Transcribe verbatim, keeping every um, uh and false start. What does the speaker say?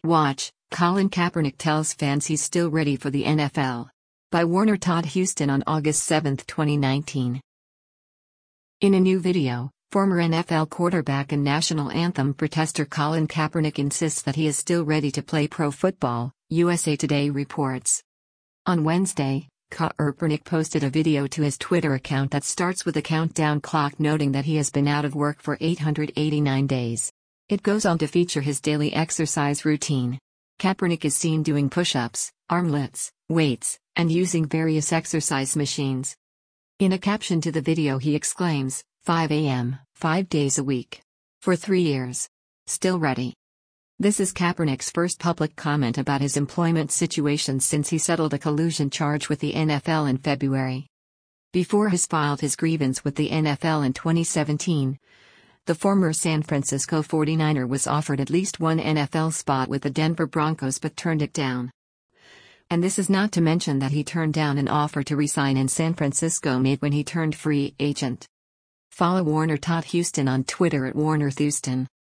Watch, Colin Kaepernick tells fans he's still ready for the N F L. By Warner Todd Houston on August seventh, twenty nineteen. In a new video, former N F L quarterback and national anthem protester Colin Kaepernick insists that he is still ready to play pro football, U S A Today reports. On Wednesday, Kaepernick posted a video to his Twitter account that starts with a countdown clock noting that he has been out of work for eight hundred eighty-nine days. It goes on to feature his daily exercise routine. Kaepernick is seen doing push-ups, arm lifts, weights, and using various exercise machines. In a caption to the video he exclaims, five A M, five days a week. For three years. Still ready. This is Kaepernick's first public comment about his employment situation since he settled a collusion charge with the N F L in February. Before he filed his grievance with the N F L in twenty seventeen, the former San Francisco forty-niner was offered at least one N F L spot with the Denver Broncos but turned it down. And this is not to mention that he turned down an offer to resign in San Francisco made when he turned free agent. Follow Warner Todd Houston on Twitter at Warner Houston.